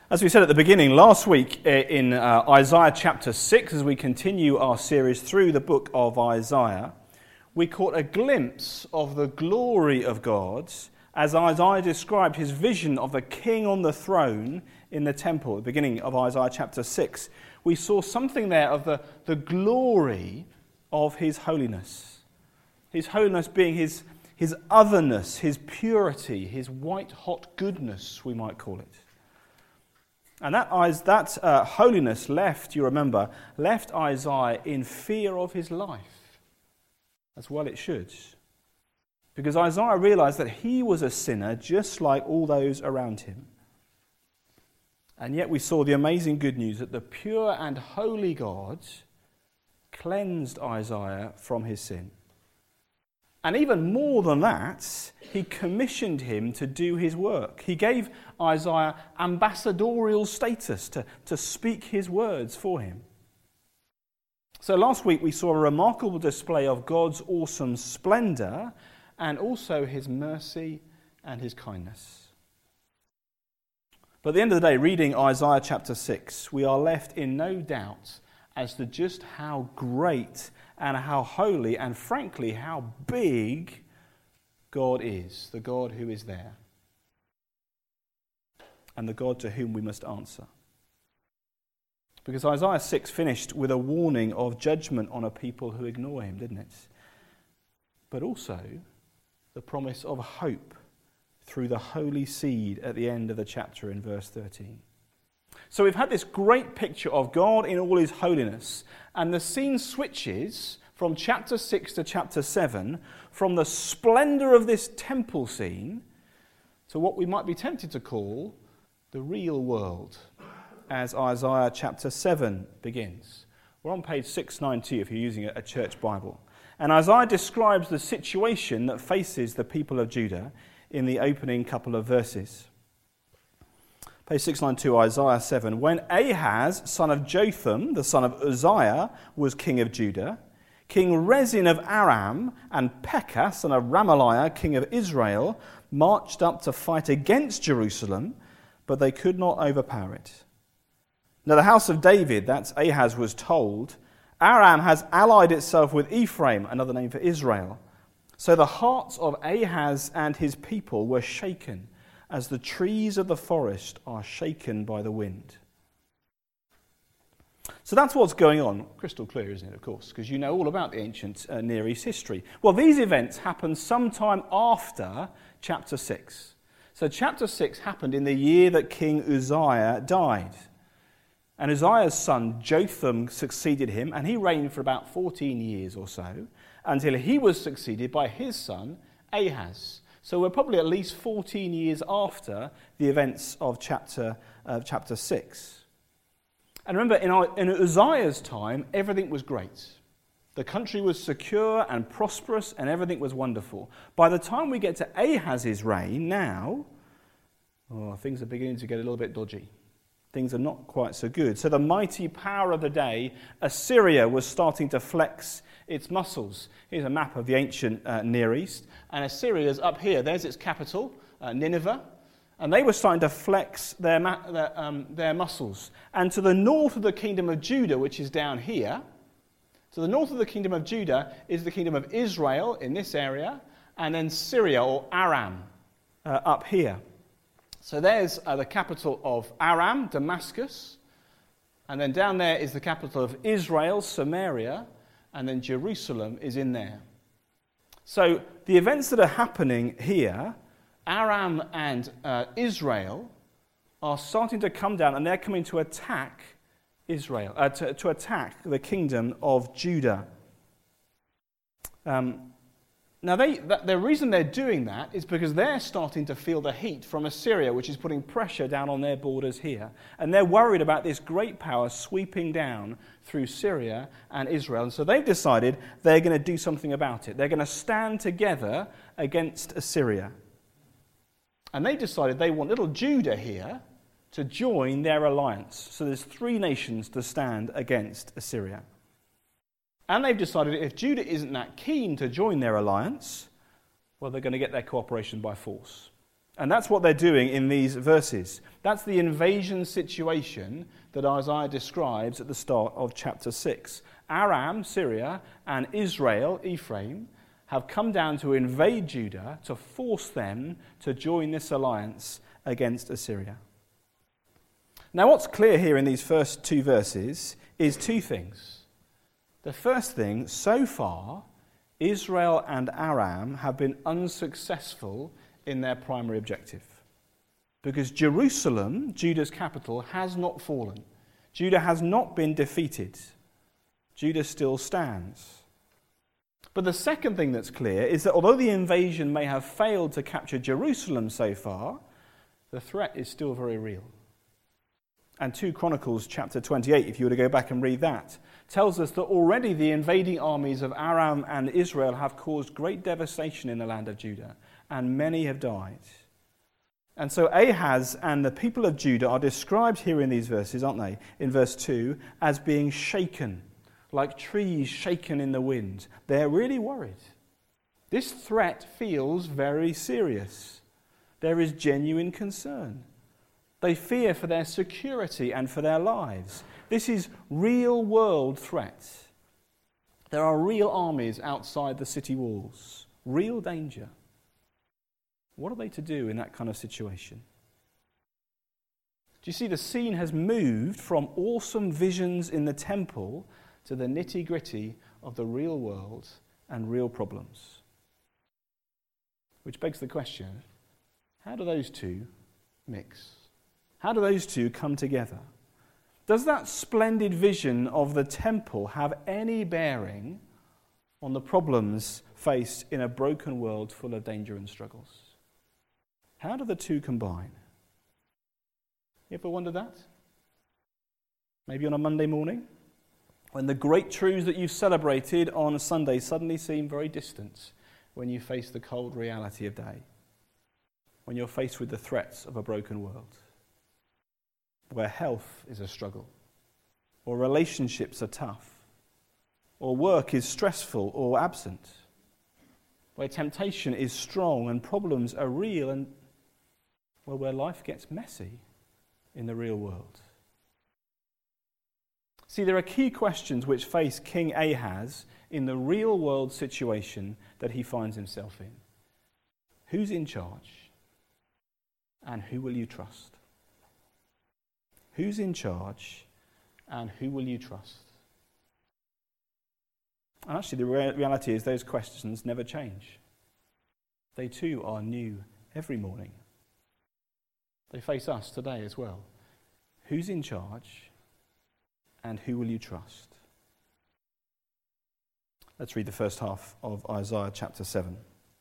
As we said at the beginning, last week in Isaiah chapter 6, as we continue our series through the book of Isaiah, we caught a glimpse of the glory of God as Isaiah described his vision of the king on the throne in the temple at the beginning of Isaiah chapter 6. We saw something there of the glory of his holiness. His holiness being his otherness, his purity, his white-hot goodness, we might call it. And that holiness left Isaiah in fear of his life. As well it should. Because Isaiah realized that he was a sinner just like all those around him. And yet we saw the amazing good news that the pure and holy God cleansed Isaiah from his sin. And even more than that, he commissioned him to do his work. He gave Isaiah ambassadorial status to speak his words for him. So last week we saw a remarkable display of God's awesome splendor and also his mercy and his kindness. But at the end of the day, reading Isaiah chapter 6, we are left in no doubt as to just how great and how holy and frankly how big God is, the God who is there, and the God to whom we must answer. Because Isaiah 6 finished with a warning of judgment on a people who ignore him, didn't it? But also the promise of hope through the holy seed at the end of the chapter in verse 13. So we've had this great picture of God in all his holiness, and the scene switches from chapter 6 to chapter 7 from the splendor of this temple scene to what we might be tempted to call the real world, as Isaiah chapter 7 begins. We're on page 692 if you're using a church Bible. And Isaiah describes the situation that faces the people of Judah in the opening couple of verses. Page 692, Isaiah 7. When Ahaz, son of Jotham, the son of Uzziah, was king of Judah, King Rezin of Aram and Pekah, son of Ramaliah, king of Israel, marched up to fight against Jerusalem, but they could not overpower it. Now the house of David, that's Ahaz, was told, Aram has allied itself with Ephraim, another name for Israel. So the hearts of Ahaz and his people were shaken, as the trees of the forest are shaken by the wind. So that's what's going on. Crystal clear, isn't it, of course, because you know all about the ancient Near East history. Well, these events happened sometime after chapter 6. So chapter 6 happened in the year that King Uzziah died. And Uzziah's son Jotham succeeded him, and he reigned for about 14 years or so, until he was succeeded by his son Ahaz. So we're probably at least 14 years after the events of chapter 6. And remember, in Uzziah's time, everything was great. The country was secure and prosperous, and everything was wonderful. By the time we get to Ahaz's reign now, things are beginning to get a little bit dodgy. Things are not quite so good. So the mighty power of the day, Assyria, was starting to flex its muscles. Here's a map of the ancient Near East. And Assyria's up here. There's its capital, Nineveh. And they were starting to flex their muscles. And to the north of the kingdom of Judah, which is down here, to the north of the kingdom of Judah is the kingdom of Israel in this area, and then Syria or Aram up here. So there's the capital of Aram, Damascus. And then down there is the capital of Israel, Samaria. And then Jerusalem is in there. So the events that are happening here, Aram and Israel, are starting to come down, and they're coming to attack Israel, to attack the kingdom of Judah. Now, the reason they're doing that is because they're starting to feel the heat from Assyria, which is putting pressure down on their borders here. And they're worried about this great power sweeping down through Syria and Israel. And so they've decided they're going to do something about it. They're going to stand together against Assyria. And they decided they want little Judah here to join their alliance. So there's 3 nations to stand against Assyria. And they've decided if Judah isn't that keen to join their alliance, well, they're going to get their cooperation by force. And that's what they're doing in these verses. That's the invasion situation that Isaiah describes at the start of chapter 6. Aram, Syria, and Israel, Ephraim, have come down to invade Judah to force them to join this alliance against Assyria. Now, what's clear here in these first two verses is two things. The first thing, so far, Israel and Aram have been unsuccessful in their primary objective. Because Jerusalem, Judah's capital, has not fallen. Judah has not been defeated. Judah still stands. But the second thing that's clear is that although the invasion may have failed to capture Jerusalem so far, the threat is still very real. And 2 Chronicles chapter 28, if you were to go back and read that, tells us that already the invading armies of Aram and Israel have caused great devastation in the land of Judah, and many have died. And so Ahaz and the people of Judah are described here in these verses, aren't they? In verse 2, as being shaken, like trees shaken in the wind. They're really worried. This threat feels very serious. There is genuine concern. They fear for their security and for their lives. This is real-world threat. There are real armies outside the city walls. Real danger. What are they to do in that kind of situation? Do you see, the scene has moved from awesome visions in the temple to the nitty-gritty of the real world and real problems. Which begs the question, how do those two mix? How do those two come together? Does that splendid vision of the temple have any bearing on the problems faced in a broken world full of danger and struggles? How do the two combine? You ever wonder that? Maybe on a Monday morning, when the great truths that you've celebrated on a Sunday suddenly seem very distant when you face the cold reality of day, when you're faced with the threats of a broken world, where health is a struggle, or relationships are tough, or work is stressful or absent, where temptation is strong and problems are real, and where life gets messy in the real world. See, there are key questions which face King Ahaz in the real world situation that he finds himself in. Who's in charge? And who will you trust? Who's in charge? And who will you trust? And actually, the reality is those questions never change. They too are new every morning. They face us today as well. Who's in charge? And who will you trust? Let's read the first half of Isaiah chapter 7.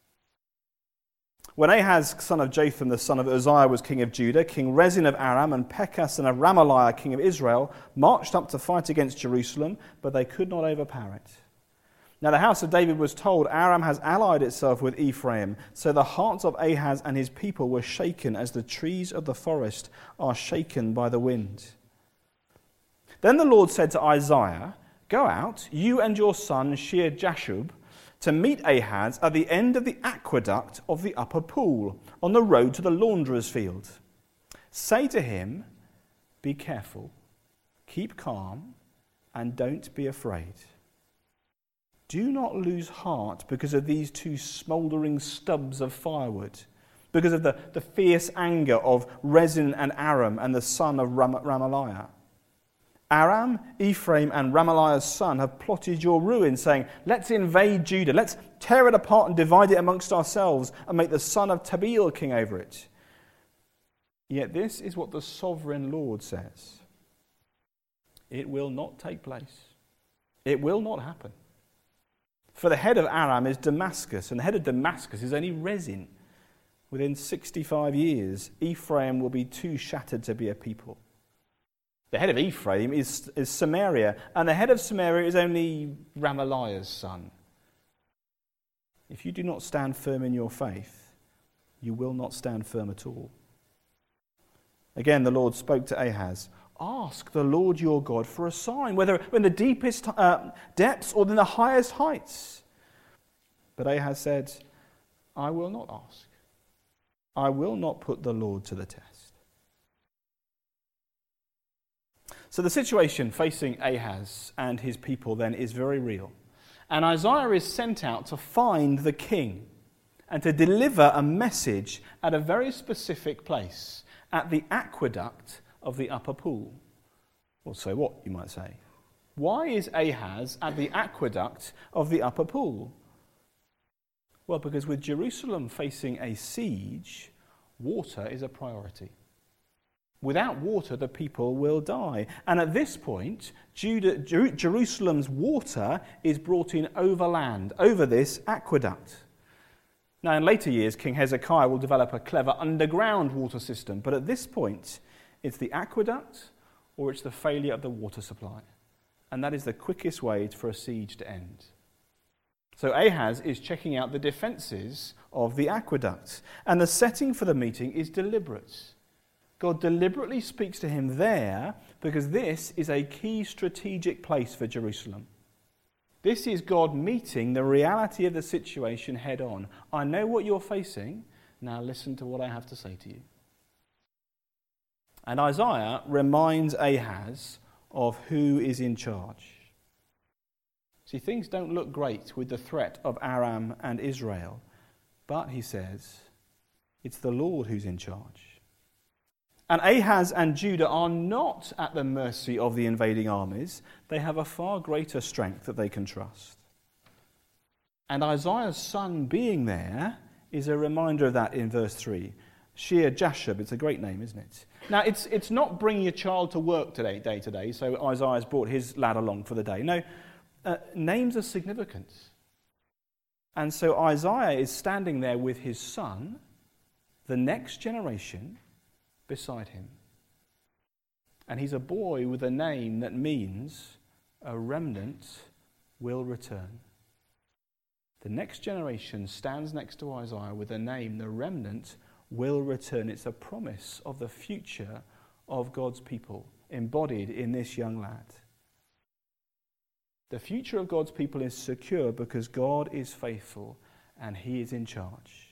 When Ahaz, son of Jotham, the son of Uzziah, was king of Judah, King Rezin of Aram and Pekah, son of Ramaliah, king of Israel, marched up to fight against Jerusalem, but they could not overpower it. Now the house of David was told, Aram has allied itself with Ephraim. So the hearts of Ahaz and his people were shaken as the trees of the forest are shaken by the wind. Then the Lord said to Isaiah, "Go out, you and your son Shear-Jashub, to meet Ahaz at the end of the aqueduct of the upper pool, on the road to the launderer's field. Say to him, be careful, keep calm, and don't be afraid. Do not lose heart because of these two smouldering stubs of firewood, because of the fierce anger of Rezin and Aram and the son of Ramaliah. Aram, Ephraim, and Ramaliah's son have plotted your ruin, saying, let's invade Judah, let's tear it apart and divide it amongst ourselves and make the son of Tabeel king over it. Yet this is what the sovereign Lord says. It will not take place. It will not happen. For the head of Aram is Damascus, and the head of Damascus is only Rezin. Within 65 years, Ephraim will be too shattered to be a people. The head of Ephraim is Samaria, and the head of Samaria is only Ramaliah's son. If you do not stand firm in your faith, you will not stand firm at all." Again, the Lord spoke to Ahaz, "Ask the Lord your God for a sign, whether in the deepest depths or in the highest heights." But Ahaz said, "I will not ask. I will not put the Lord to the test. So the situation facing Ahaz and his people then is very real. And Isaiah is sent out to find the king and to deliver a message at a very specific place, at the aqueduct of the upper pool. Well, so what, you might say? Why is Ahaz at the aqueduct of the upper pool? Well, because with Jerusalem facing a siege, water is a priority. Without water, the people will die. And at this point, Jerusalem's water is brought in overland, over this aqueduct. Now, in later years, King Hezekiah will develop a clever underground water system. But at this point, it's the aqueduct or it's the failure of the water supply. And that is the quickest way for a siege to end. So Ahaz is checking out the defences of the aqueduct. And the setting for the meeting is deliberate. God deliberately speaks to him there because this is a key strategic place for Jerusalem. This is God meeting the reality of the situation head on. I know what you're facing. Now listen to what I have to say to you. And Isaiah reminds Ahaz of who is in charge. See, things don't look great with the threat of Aram and Israel. But, he says, it's the Lord who's in charge. And Ahaz and Judah are not at the mercy of the invading armies. They have a far greater strength that they can trust. And Isaiah's son being there is a reminder of that in verse 3. Shear-Jashub, it's a great name, isn't it? Now, it's not bringing your child to work day to day, so Isaiah's brought his lad along for the day. No, names are significant. And so Isaiah is standing there with his son, the next generation, beside him. And he's a boy with a name that means a remnant will return. The next generation stands next to Isaiah with a name, the remnant will return. It's a promise of the future of God's people embodied in this young lad. The future of God's people is secure because God is faithful and he is in charge.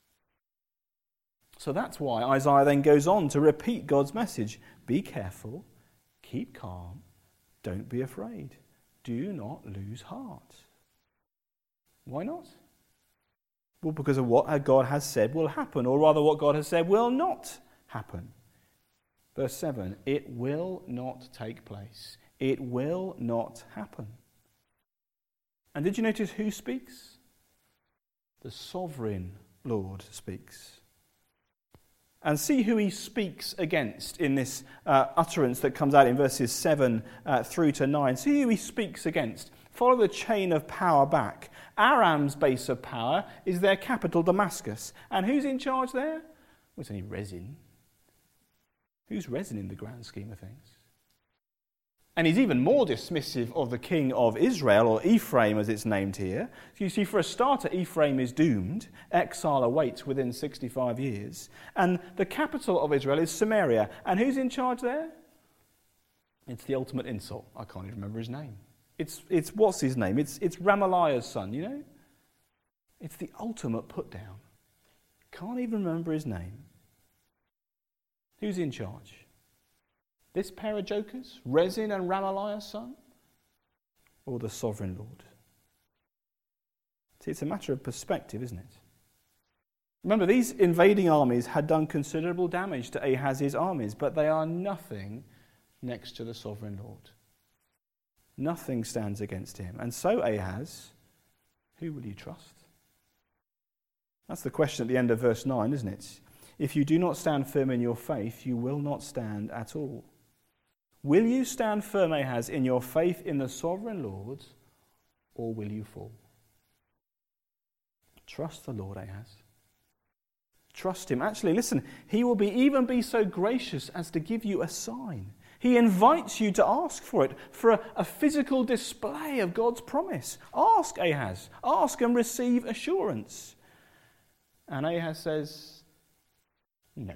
So that's why Isaiah then goes on to repeat God's message. Be careful, keep calm, don't be afraid. Do not lose heart. Why not? Well, because of what God has said will happen, or rather what God has said will not happen. Verse 7, it will not take place. It will not happen. And did you notice who speaks? The sovereign Lord speaks. And see who he speaks against in this utterance that comes out in verses 7 through to 9. See who he speaks against. Follow the chain of power back. Aram's base of power is their capital, Damascus. And who's in charge there? Well, it's only Rezin. Who's Rezin in the grand scheme of things? And he's even more dismissive of the king of Israel, or Ephraim as it's named here. So you see, for a starter, Ephraim is doomed. Exile awaits within 65 years. And the capital of Israel is Samaria. And who's in charge there? It's the ultimate insult. I can't even remember his name. It's what's his name? It's Ramaliah's son, you know? It's the ultimate put down. Can't even remember his name. Who's in charge? This pair of jokers, Rezin and Ramaliah's son, or the sovereign Lord? See, it's a matter of perspective, isn't it? Remember, these invading armies had done considerable damage to Ahaz's armies, but they are nothing next to the sovereign Lord. Nothing stands against him. And so, Ahaz, who will you trust? That's the question at the end of verse 9, isn't it? If you do not stand firm in your faith, you will not stand at all. Will you stand firm, Ahaz, in your faith in the sovereign Lord, or will you fall? Trust the Lord, Ahaz. Trust him. Actually, listen, he will even be so gracious as to give you a sign. He invites you to ask for it, for a physical display of God's promise. Ask, Ahaz. Ask and receive assurance. And Ahaz says, no.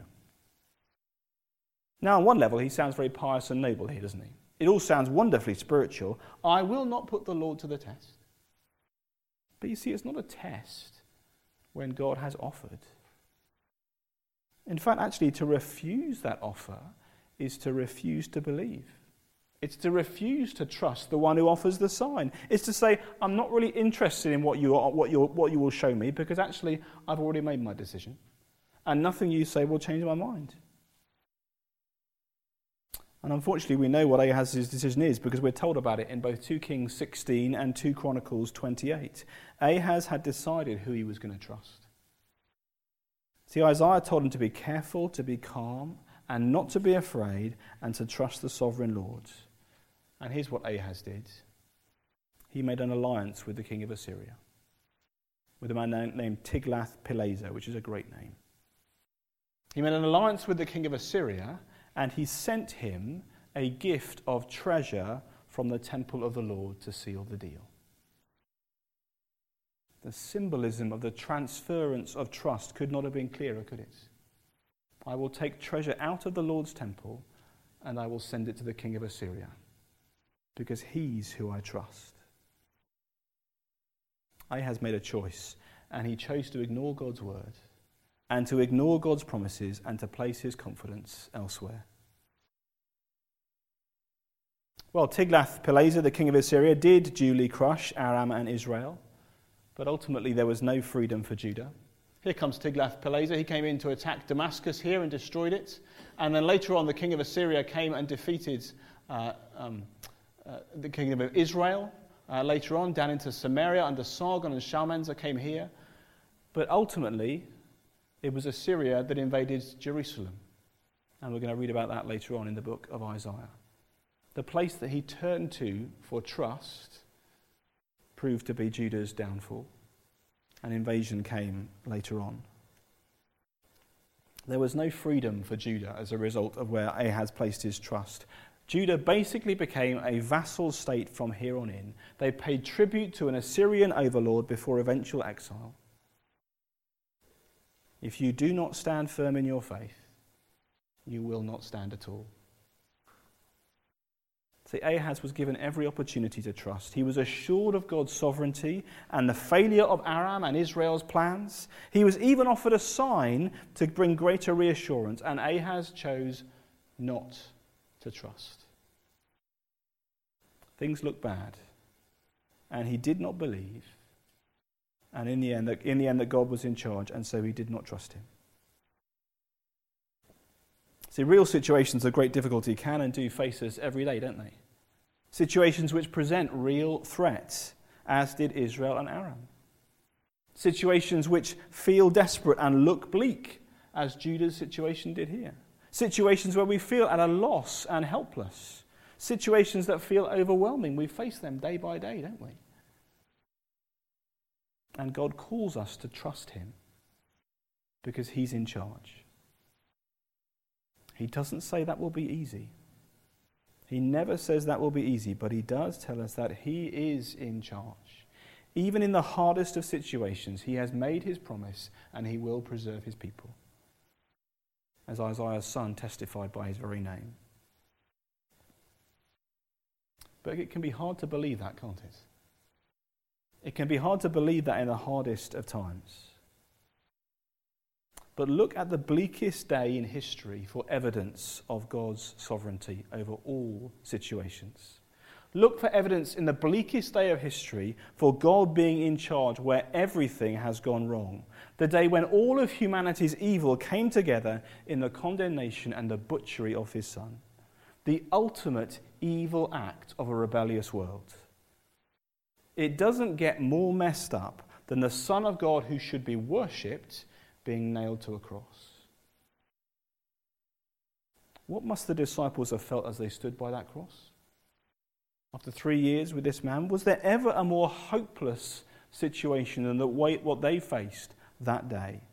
Now, on one level, he sounds very pious and noble here, doesn't he? It all sounds wonderfully spiritual. I will not put the Lord to the test. But you see, it's not a test when God has offered. In fact, actually, to refuse that offer is to refuse to believe. It's to refuse to trust the one who offers the sign. It's to say, I'm not really interested in what you will show me, because actually I've already made my decision. And nothing you say will change my mind. And unfortunately, we know what Ahaz's decision is, because we're told about it in both 2 Kings 16 and 2 Chronicles 28. Ahaz had decided who he was going to trust. See, Isaiah told him to be careful, to be calm, and not to be afraid, and to trust the sovereign Lord. And here's what Ahaz did. He made an alliance with the king of Assyria, with a man named Tiglath-Pileser, which is a great name. He made an alliance with the king of Assyria, and he sent him a gift of treasure from the temple of the Lord to seal the deal. The symbolism of the transference of trust could not have been clearer, could it? I will take treasure out of the Lord's temple, and I will send it to the king of Assyria, because he's who I trust. Ahaz made a choice, and he chose to ignore God's word, and to ignore God's promises, and to place his confidence elsewhere. Well, Tiglath-Pileser, the king of Assyria, did duly crush Aram and Israel, but ultimately there was no freedom for Judah. Here comes Tiglath-Pileser. He came in to attack Damascus here and destroyed it. And then later on, the king of Assyria came and defeated the kingdom of Israel. Later on, down into Samaria under Sargon and Shalmaneser came here. But ultimately, it was Assyria that invaded Jerusalem. And we're going to read about that later on in the book of Isaiah. The place that he turned to for trust proved to be Judah's downfall. An invasion came later on. There was no freedom for Judah as a result of where Ahaz placed his trust. Judah basically became a vassal state from here on in. They paid tribute to an Assyrian overlord before eventual exile. If you do not stand firm in your faith, you will not stand at all. See, Ahaz was given every opportunity to trust. He was assured of God's sovereignty and the failure of Aram and Israel's plans. He was even offered a sign to bring greater reassurance, and Ahaz chose not to trust. Things looked bad, and he did not believe. And in the end, that God was in charge, and so he did not trust him. See, real situations of great difficulty can and do face us every day, don't they? Situations which present real threats, as did Israel and Aram. Situations which feel desperate and look bleak, as Judah's situation did here. Situations where we feel at a loss and helpless. Situations that feel overwhelming. We face them day by day, don't we? And God calls us to trust him because he's in charge. He doesn't say that will be easy. He never says that will be easy, but he does tell us that he is in charge. Even in the hardest of situations, he has made his promise and he will preserve his people. As Isaiah's son testified by his very name. But it can be hard to believe that, can't it? It can be hard to believe that in the hardest of times. But look at the bleakest day in history for evidence of God's sovereignty over all situations. Look for evidence in the bleakest day of history for God being in charge where everything has gone wrong. The day when all of humanity's evil came together in the condemnation and the butchery of his son. The ultimate evil act of a rebellious world. It doesn't get more messed up than the Son of God who should be worshipped being nailed to a cross. What must the disciples have felt as they stood by that cross? After 3 years with this man, was there ever a more hopeless situation than what they faced that day?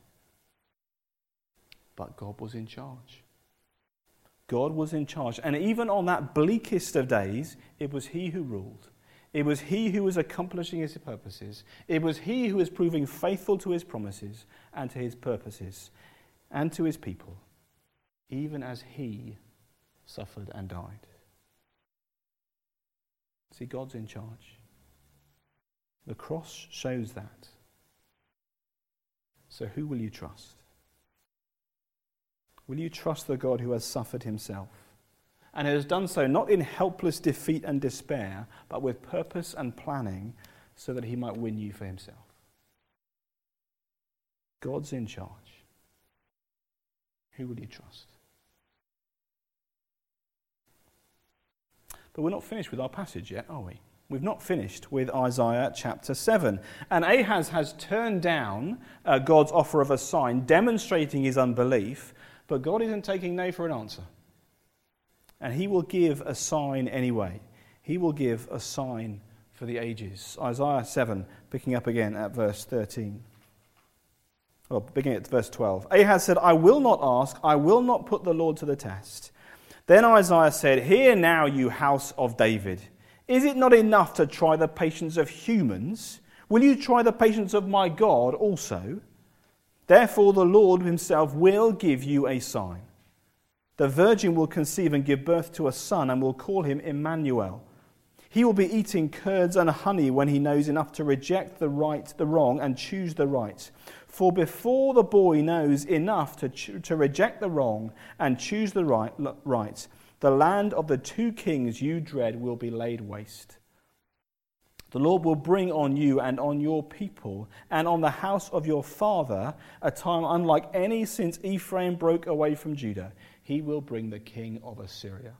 But God was in charge. God was in charge. And even on that bleakest of days, it was he who ruled. It was he who was accomplishing his purposes. It was he who was proving faithful to his promises and to his purposes and to his people, even as he suffered and died. See, God's in charge. The cross shows that. So who will you trust? Will you trust the God who has suffered himself and has done so not in helpless defeat and despair, but with purpose and planning so that he might win you for himself? God's in charge. Who will you trust? But we're not finished with our passage yet, are we? We've not finished with Isaiah chapter 7. And Ahaz has turned down God's offer of a sign, demonstrating his unbelief, but God isn't taking no for an answer. And he will give a sign anyway. He will give a sign for the ages. Isaiah 7, picking up again at verse 13. Well, beginning at verse 12. Ahaz said, I will not ask, I will not put the Lord to the test. Then Isaiah said, hear now, you house of David. Is it not enough to try the patience of humans? Will you try the patience of my God also? Therefore the Lord himself will give you a sign. The virgin will conceive and give birth to a son and will call him Emmanuel. He will be eating curds and honey when he knows enough to reject the wrong and choose the right. For before the boy knows enough to reject the wrong and choose the right, the land of the two kings you dread will be laid waste. The Lord will bring on you and on your people and on the house of your father a time unlike any since Ephraim broke away from Judah. He will bring the king of Assyria.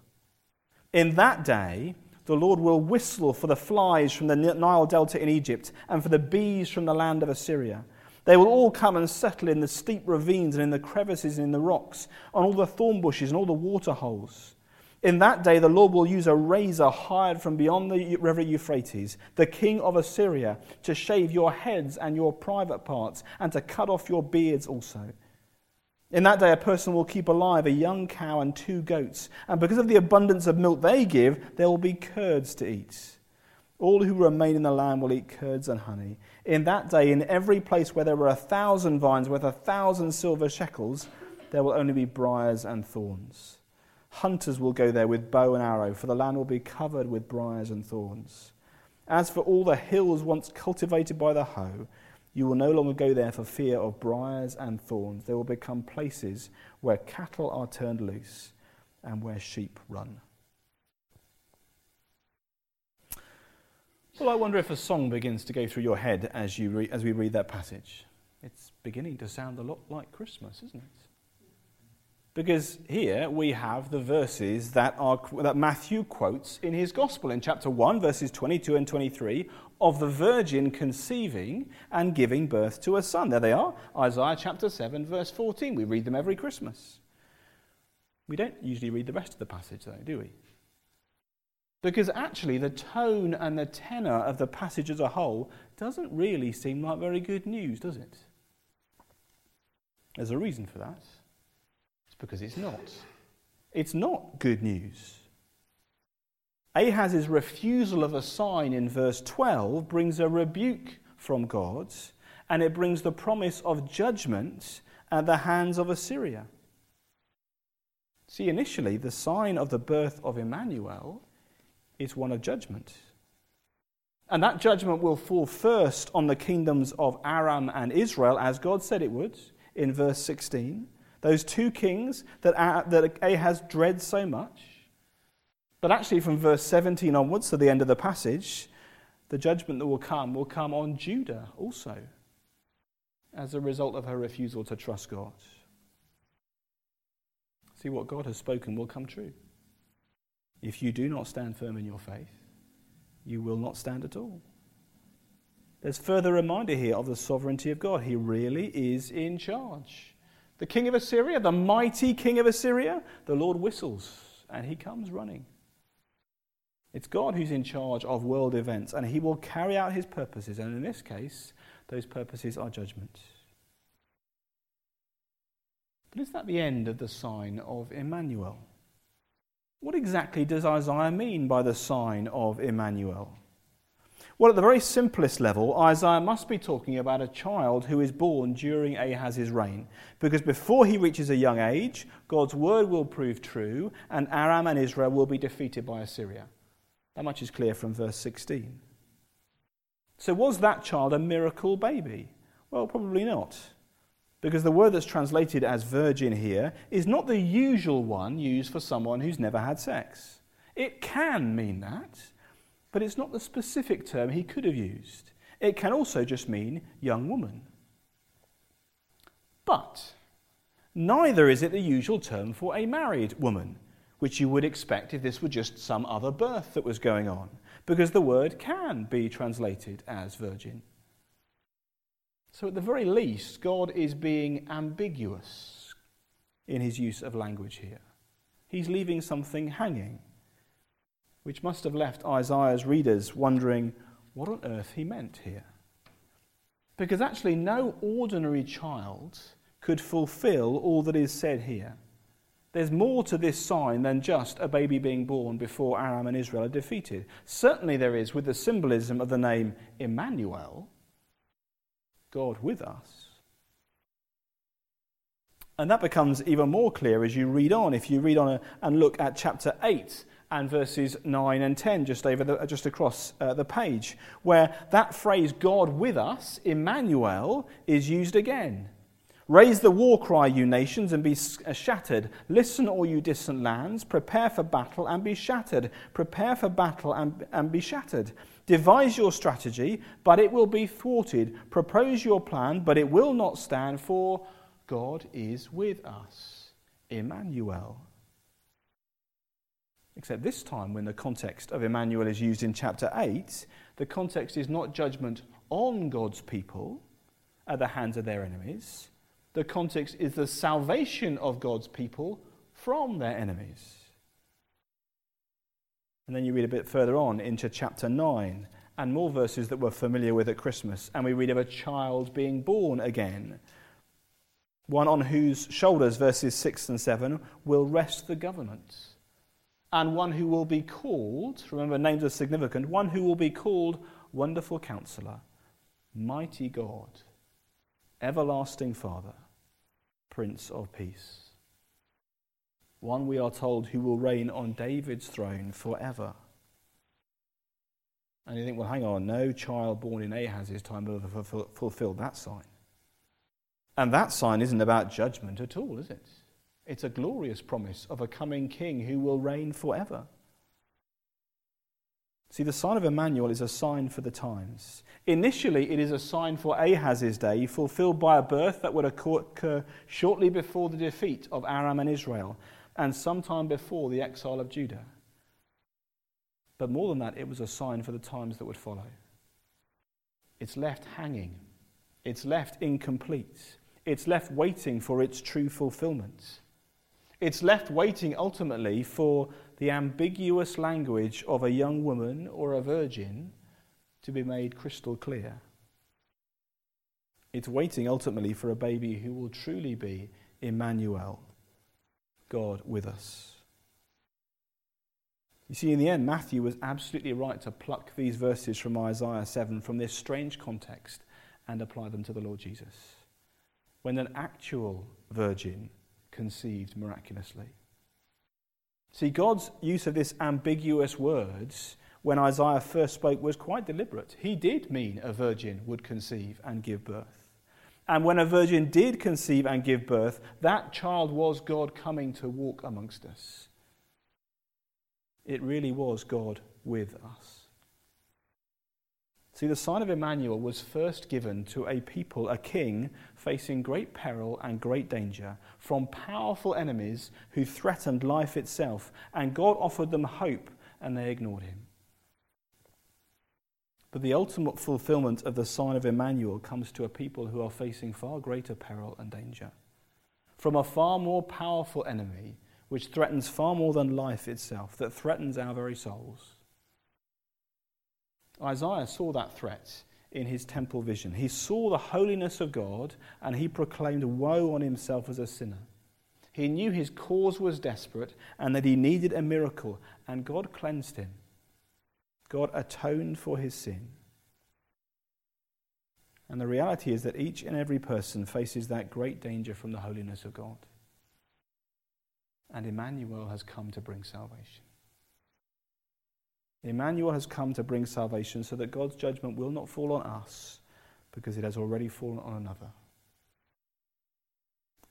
In that day, the Lord will whistle for the flies from the Nile Delta in Egypt and for the bees from the land of Assyria. They will all come and settle in the steep ravines and in the crevices and in the rocks, on all the thorn bushes and all the water holes. In that day the Lord will use a razor hired from beyond the river Euphrates, the king of Assyria, to shave your heads and your private parts, and to cut off your beards also. In that day a person will keep alive a young cow and 2 goats, and because of the abundance of milk they give, there will be curds to eat. All who remain in the land will eat curds and honey. In that day, in every place where there were 1,000 vines worth 1,000 silver shekels, there will only be briars and thorns. Hunters will go there with bow and arrow, for the land will be covered with briars and thorns. As for all the hills once cultivated by the hoe, you will no longer go there for fear of briars and thorns. They will become places where cattle are turned loose and where sheep run. Well, I wonder if a song begins to go through your head as we read that passage. It's beginning to sound a lot like Christmas, isn't it? Because here we have the verses that Matthew quotes in his Gospel in chapter 1, verses 22 and 23, of the virgin conceiving and giving birth to a son. There they are, Isaiah chapter 7, verse 14. We read them every Christmas. We don't usually read the rest of the passage, though, do we? Because actually the tone and the tenor of the passage as a whole doesn't really seem like very good news, does it? There's a reason for that. It's because it's not. It's not good news. Ahaz's refusal of a sign in verse 12 brings a rebuke from God, and it brings the promise of judgment at the hands of Assyria. See, initially, the sign of the birth of Emmanuel is one of judgment. And that judgment will fall first on the kingdoms of Aram and Israel, as God said it would in verse 16. Those 2 kings that Ahaz dreads so much. But actually from verse 17 onwards to the end of the passage, the judgment that will come on Judah also, as a result of her refusal to trust God. See, what God has spoken will come true. If you do not stand firm in your faith, you will not stand at all. There's further reminder here of the sovereignty of God. He really is in charge. The king of Assyria, the mighty king of Assyria, the Lord whistles and he comes running. It's God who's in charge of world events, and he will carry out his purposes, and in this case, those purposes are judgment. But is that the end of the sign of Emmanuel? What exactly does Isaiah mean by the sign of Emmanuel? Well, at the very simplest level, Isaiah must be talking about a child who is born during Ahaz's reign, because before he reaches a young age, God's word will prove true, and Aram and Israel will be defeated by Assyria. That much is clear from verse 16. So was that child a miracle baby? Well, probably not. Because the word that's translated as virgin here is not the usual one used for someone who's never had sex. It can mean that, but it's not the specific term he could have used. It can also just mean young woman. But neither is it the usual term for a married woman, which you would expect if this were just some other birth that was going on, because the word can be translated as virgin. So at the very least, God is being ambiguous in his use of language here. He's leaving something hanging, which must have left Isaiah's readers wondering what on earth he meant here. Because actually no ordinary child could fulfill all that is said here. There's more to this sign than just a baby being born before Aram and Israel are defeated. Certainly there is with the symbolism of the name Emmanuel, God with us. And that becomes even more clear as you read on. If you read on and look at chapter 8 and verses 9 and 10 just across the page, where that phrase, God with us, Emmanuel, is used again. Raise the war cry, you nations, and be shattered. Listen, all you distant lands. Prepare for battle and be shattered. Prepare for battle and be shattered. Devise your strategy, but it will be thwarted. Propose your plan, but it will not stand, for God is with us. Emmanuel. Except this time, when the context of Emmanuel is used in chapter 8, the context is not judgment on God's people at the hands of their enemies. The context is the salvation of God's people from their enemies. And then you read a bit further on into chapter 9 and more verses that we're familiar with at Christmas, and we read of a child being born again, one on whose shoulders, verses 6 and 7, will rest the government, and one who will be called, remember names are significant, one who will be called Wonderful Counselor, Mighty God, Everlasting Father, Prince of Peace. One, we are told, who will reign on David's throne forever. And you think, well, hang on, no child born in Ahaz's time will have fulfilled that sign. And that sign isn't about judgment at all, is it? It's a glorious promise of a coming king who will reign forever. See, the sign of Emmanuel is a sign for the times. Initially, it is a sign for Ahaz's day, fulfilled by a birth that would occur shortly before the defeat of Aram and Israel, and sometime before the exile of Judah. But more than that, it was a sign for the times that would follow. It's left hanging. It's left incomplete. It's left waiting for its true fulfillment. It's left waiting ultimately for the ambiguous language of a young woman or a virgin to be made crystal clear. It's waiting ultimately for a baby who will truly be Emmanuel, God with us. You see, in the end, Matthew was absolutely right to pluck these verses from Isaiah 7 from this strange context and apply them to the Lord Jesus, when an actual virgin conceived miraculously. See, God's use of this ambiguous words when Isaiah first spoke was quite deliberate. He did mean a virgin would conceive and give birth. And when a virgin did conceive and give birth, that child was God coming to walk amongst us. It really was God with us. See, the sign of Emmanuel was first given to a people, a king, facing great peril and great danger from powerful enemies who threatened life itself, and God offered them hope, and they ignored him. But the ultimate fulfillment of the sign of Emmanuel comes to a people who are facing far greater peril and danger from a far more powerful enemy, which threatens far more than life itself, that threatens our very souls. Isaiah saw that threat in his temple vision. He saw the holiness of God, and he proclaimed woe on himself as a sinner. He knew his cause was desperate and that he needed a miracle, and God cleansed him. God atoned for his sin. And the reality is that each and every person faces that great danger from the holiness of God. And Emmanuel has come to bring salvation. Emmanuel has come to bring salvation so that God's judgment will not fall on us, because it has already fallen on another.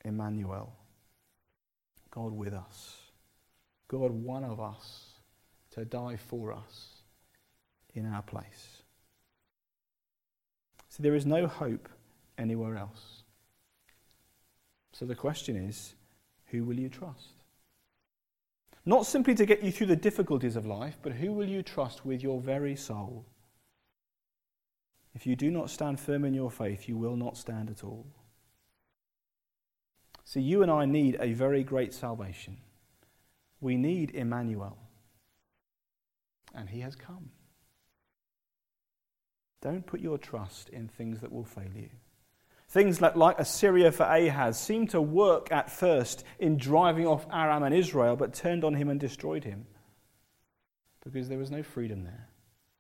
Emmanuel, God with us, God one of us to die for us in our place. So there is no hope anywhere else. So the question is, who will you trust? Not simply to get you through the difficulties of life, but who will you trust with your very soul? If you do not stand firm in your faith, you will not stand at all. See, you and I need a very great salvation. We need Emmanuel. And he has come. Don't put your trust in things that will fail you. Things like Assyria for Ahaz seemed to work at first in driving off Aram and Israel, but turned on him and destroyed him because there was no freedom there.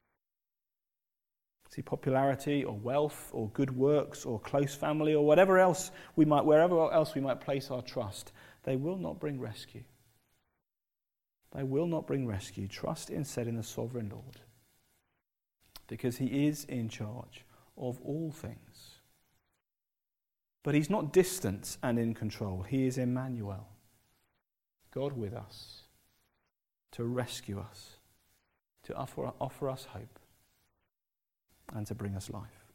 See, popularity or wealth or good works or close family or wherever else we might place our trust, they will not bring rescue. They will not bring rescue. Trust instead in the sovereign Lord, because he is in charge of all things. But he's not distant and in control. He is Emmanuel, God with us, to rescue us, to offer us hope, and to bring us life.